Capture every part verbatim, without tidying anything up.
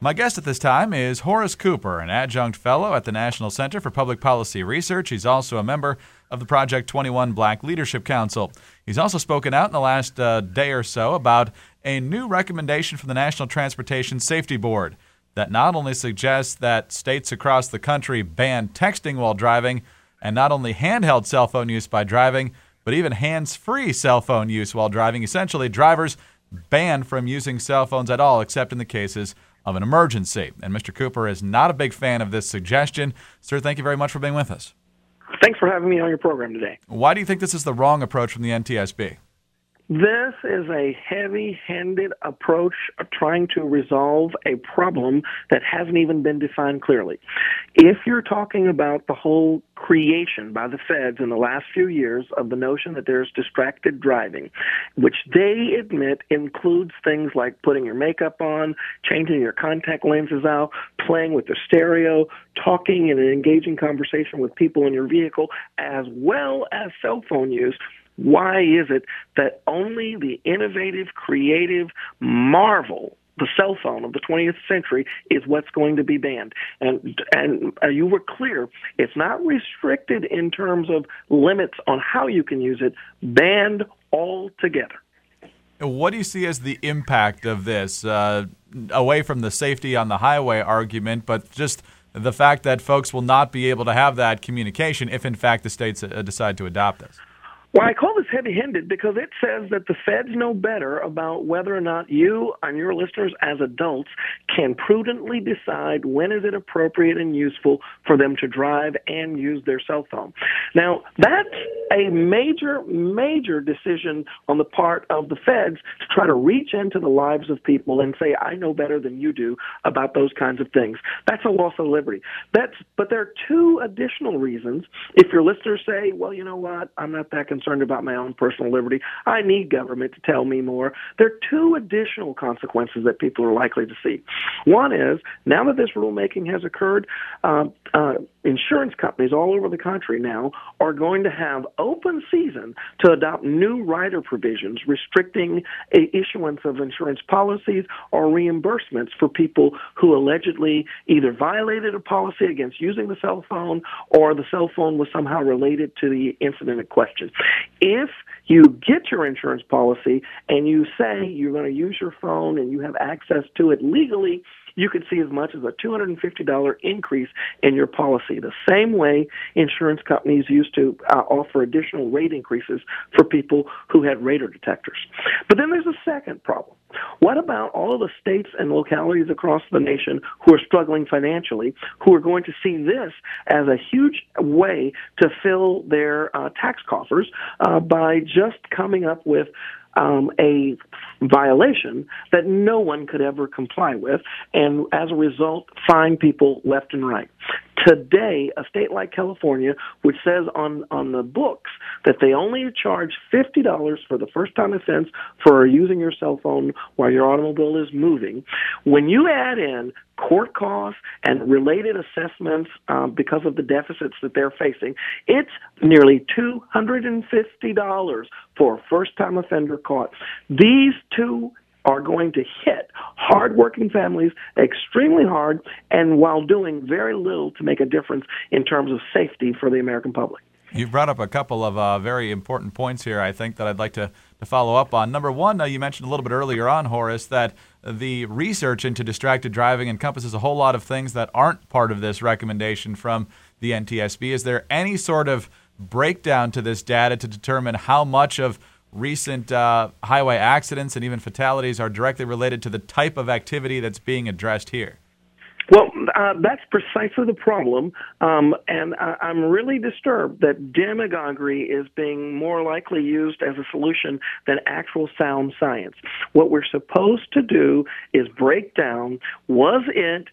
My guest at this time is Horace Cooper, an adjunct fellow at the National Center for Public Policy Research. He's also a member of the Project twenty-one Black Leadership Council. He's also spoken out in the last uh, day or so about a new recommendation from the National Transportation Safety Board that not only suggests that states across the country ban texting while driving and not only handheld cell phone use by driving, but even hands-free cell phone use while driving. Essentially, drivers banned from using cell phones at all except in the cases of an emergency. And Mister Cooper is not a big fan of this suggestion. Sir, thank you very much for being with us. Thanks for having me on your program today. Why do you think this is the wrong approach from the N T S B? This is a heavy-handed approach of trying to resolve a problem that hasn't even been defined clearly. If you're talking about the whole creation by the feds in the last few years of the notion that there's distracted driving, which they admit includes things like putting your makeup on, changing your contact lenses out, playing with the stereo, talking in an engaging conversation with people in your vehicle, as well as cell phone use, why is it that only the innovative, creative marvel, the cell phone of the twentieth century, is what's going to be banned? And and uh, you were clear, it's not restricted in terms of limits on how you can use it, banned altogether. What do you see as the impact of this, uh, away from the safety on the highway argument, but just the fact that folks will not be able to have that communication if, in fact, the states uh, decide to adopt this? Well, I call this heavy-handed because it says that the feds know better about whether or not you and your listeners as adults can prudently decide when is it appropriate and useful for them to drive and use their cell phone. Now, that's a major, major decision on the part of the feds to try to reach into the lives of people and say, I know better than you do about those kinds of things. That's a loss of liberty. That's, but there are two additional reasons. If your listeners say, well, you know what, I'm not that concerned about my own personal liberty, I need government to tell me more, there are two additional consequences that people are likely to see. One is, now that this rulemaking has occurred, uh, uh, insurance companies all over the country now are going to have open season to adopt new rider provisions restricting a issuance of insurance policies or reimbursements for people who allegedly either violated a policy against using the cell phone or the cell phone was somehow related to the incident in question. If you get your insurance policy and you say you're going to use your phone and you have access to it legally, you could see as much as a two hundred fifty dollars increase in your policy, the same way insurance companies used to uh, offer additional rate increases for people who had radar detectors. But then there's a second problem. What about all of the states and localities across the nation who are struggling financially, who are going to see this as a huge way to fill their uh, tax coffers uh, by just coming up with Um, a violation that no one could ever comply with, and as a result, fine people left and right. Today, a state like California, which says on, on the books that they only charge fifty dollars for the first-time offense for using your cell phone while your automobile is moving, when you add in court costs and related assessments um, because of the deficits that they're facing, it's nearly two hundred fifty dollars for a first-time offender caught. These two are going to hit hard-working families extremely hard, and while doing very little to make a difference in terms of safety for the American public. You brought up a couple of uh, very important points here, I think, that I'd like to, to follow up on. Number one, uh, you mentioned a little bit earlier on, Horace, that the research into distracted driving encompasses a whole lot of things that aren't part of this recommendation from the N T S B. Is there any sort of breakdown to this data to determine how much of recent uh, highway accidents and even fatalities are directly related to the type of activity that's being addressed here? Well, uh, that's precisely the problem, um, and I, I'm really disturbed that demagoguery is being more likely used as a solution than actual sound science. What we're supposed to do is break down, was it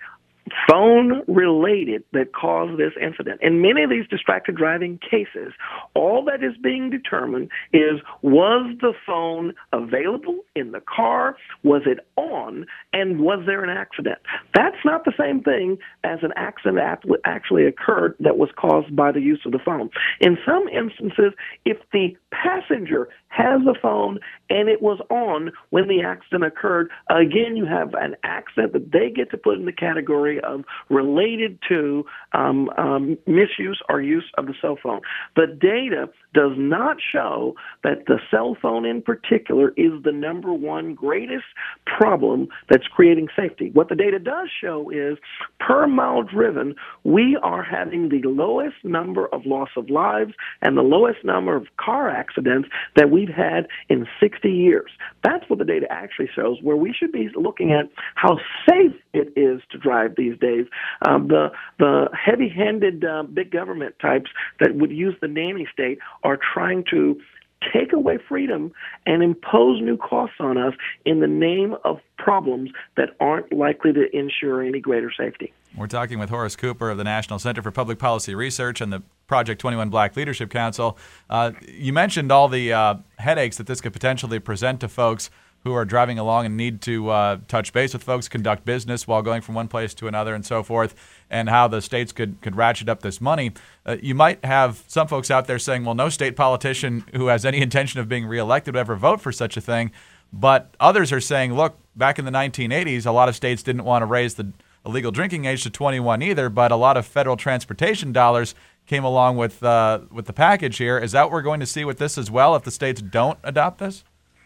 phone-related that caused this incident? In many of these distracted driving cases, all that is being determined is, was the phone available in the car? Was it on? And was there an accident? That's not the same thing as an accident actually occurred that was caused by the use of the phone. In some instances, if the passenger has a phone and it was on when the accident occurred, again, you have an accident that they get to put in the category of related to um, um, misuse or use of the cell phone. The data does not show that the cell phone in particular is the number one greatest problem that's creating safety. What the data does show is per mile driven, we are having the lowest number of loss of lives and the lowest number of car accidents that we've had in sixty years. That's what the data actually shows, where we should be looking at how safe it is to drive these days. Um, the the heavy-handed uh, big government types that would use the nanny state are trying to take away freedom and impose new costs on us in the name of problems that aren't likely to ensure any greater safety. We're talking with Horace Cooper of the National Center for Public Policy Research and the Project twenty-one Black Leadership Council. Uh, you mentioned all the uh, headaches that this could potentially present to folks who are driving along and need to uh, touch base with folks, conduct business while going from one place to another and so forth, and how the states could, could ratchet up this money. Uh, you might have some folks out there saying, well, no state politician who has any intention of being reelected would ever vote for such a thing. But others are saying, look, back in the nineteen eighties, a lot of states didn't want to raise the illegal drinking age to twenty-one either, but a lot of federal transportation dollars came along with uh, with the package here. Is that what we're going to see with this as well if the states don't adopt this?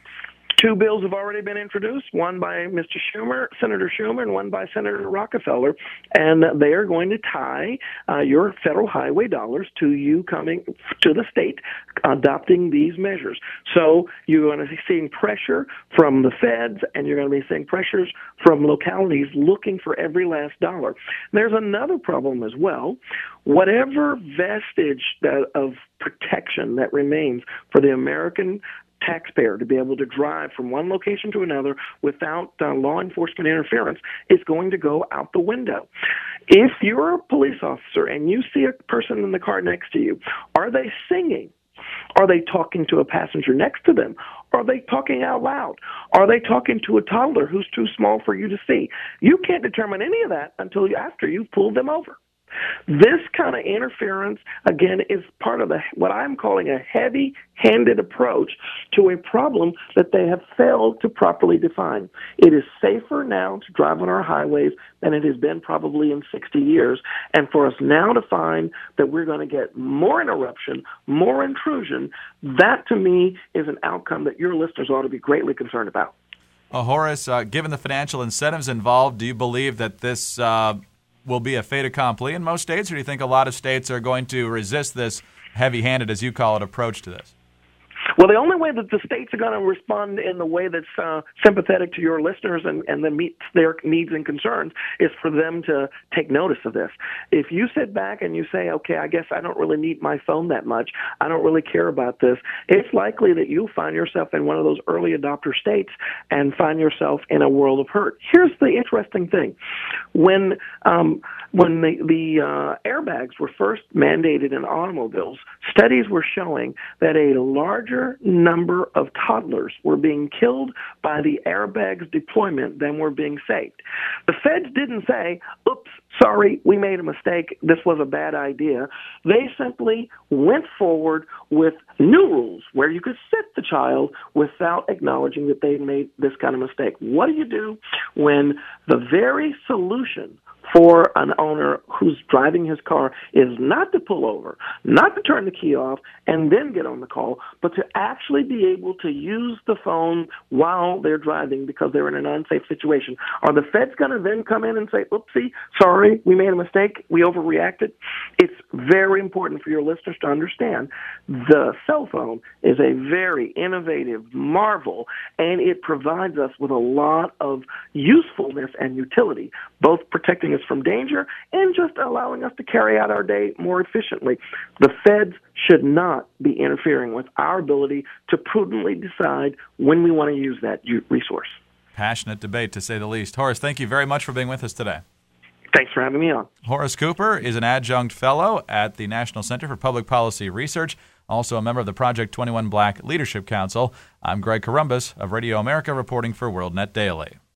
Two bills have already been introduced, one by Mister Schumer, Senator Schumer, and one by Senator Rockefeller, and they are going to tie uh, your federal highway dollars to you coming to the state adopting these measures. So you're going to be seeing pressure from the feds, and you're going to be seeing pressures from localities looking for every last dollar. There's another problem as well. Whatever vestige that, of protection that remains for the American taxpayer to be able to drive from one location to another without uh, law enforcement interference is going to go out the window. If you're a police officer and you see a person in the car next to you, are they singing? Are they talking to a passenger next to them? Are they talking out loud? Are they talking to a toddler who's too small for you to see? You can't determine any of that until you, after you've pulled them over. This kind of interference, again, is part of the, what I'm calling a heavy-handed approach to a problem that they have failed to properly define. It is safer now to drive on our highways than it has been probably in sixty years. And for us now to find that we're going to get more interruption, more intrusion, that to me is an outcome that your listeners ought to be greatly concerned about. Uh, Horace, uh, given the financial incentives involved, do you believe that this uh will be a fait accompli in most states, or do you think a lot of states are going to resist this heavy-handed, as you call it, approach to this? Well, the only way that the states are going to respond in the way that's uh, sympathetic to your listeners and, and that meets their needs and concerns is for them to take notice of this. If you sit back and you say, okay, I guess I don't really need my phone that much, I don't really care about this, it's likely that you'll find yourself in one of those early adopter states and find yourself in a world of hurt. Here's the interesting thing. When um, when the, the uh, airbags were first mandated in automobiles, studies were showing that a larger number of toddlers were being killed by the airbag's deployment than were being saved. The feds didn't say, oops, sorry, we made a mistake, this was a bad idea. They simply went forward with new rules where you could sit the child without acknowledging that they made this kind of mistake. What do you do when the very solution for an owner who's driving his car is not to pull over, not to turn the key off and then get on the call, but to actually be able to use the phone while they're driving because they're in an unsafe situation? Are the feds going to then come in and say, oopsie, sorry, we made a mistake, we overreacted? It's very important for your listeners to understand the cell phone is a very innovative marvel, and it provides us with a lot of usefulness and utility, both protecting us from danger and just allowing us to carry out our day more efficiently. The feds should not be interfering with our ability to prudently decide when we want to use that resource. Passionate debate, to say the least. Horace, thank you very much for being with us today. Thanks for having me on. Horace Cooper is an adjunct fellow at the National Center for Public Policy Research, also a member of the Project twenty-one Black Leadership Council. I'm Greg Corombos of Radio America, reporting for WorldNet Daily.